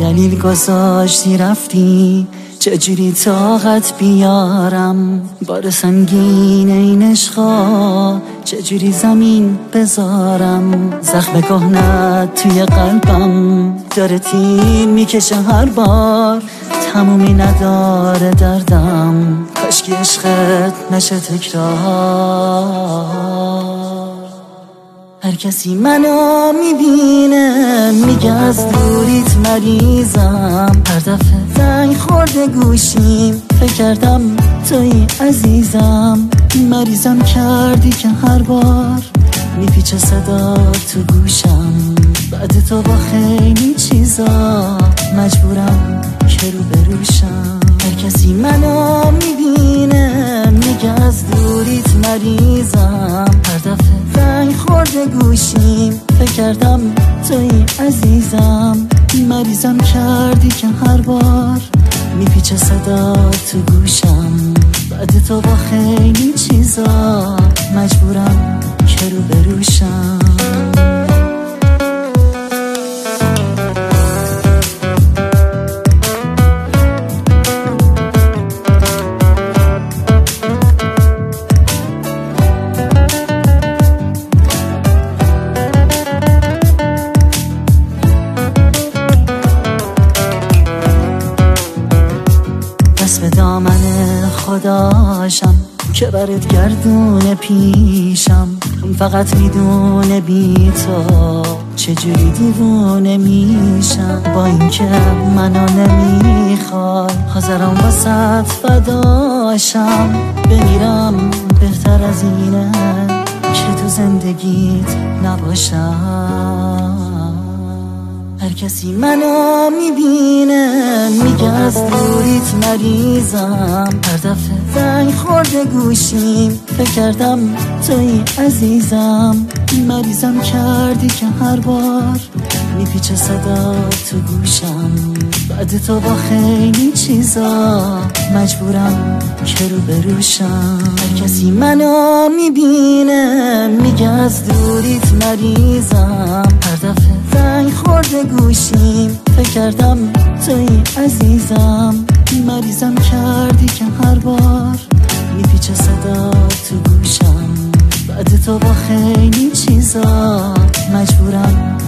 دلیل گذاشتی رفتی، چجوری طاقت بیارم بار سنگین این عشقا، چجوری زمین بذارم. زخم کهنت توی قلبم داره تیر میکشه هر بار، تمومی نداره دردم، کاشکی عشقت نشه تکرار. هر کسی منو میبینه میگه از دوریت مریضم، هر دفعه زنگ خورده گوشیم فکر کردم توی عزیزم. مریضم کردی که هر بار میپیچه صدا تو گوشم، بعد تو با خیلی چیزا مجبورم که رو بروشم. هر کسی منو میبینه میگه از دوریت مریضم، هر دفعه زنگ خورده گوشیم فکر کردم توی عزیزم. مریضم کردی که هر بار میپیچه صدا تو گوشم، بعد تو با خیلی چیزا مجبورم که رو بروشم. به دامن خداشم که برات گردونه پیشم، فقط میدونه بی تو چجوری دیوونه میشم. با اینکه منو نمیخوای حاضرم واسط فداشم، بمیرم بهتر از اینه که تو زندگیت نباشم. هر کسی منو میبینه میگه از دوریت مریضم، هر دفعه زنگ خورده گوشیم فکر کردم توی عزیزم. مریضم کردی که هر بار میپیچه صدا تو گوشم، بعد تو با خیلی چیزا مجبورم که رو بروشم. هر کسی منو میبینه میگه از دوریت مریضم، هر دفعه زنگ خورده گوشیم فکر کردم توی عزیزم. مریضم کردی که هر بار میپیچه صدا تو گوشم، بعد تو با خیلی چیزا مجبورم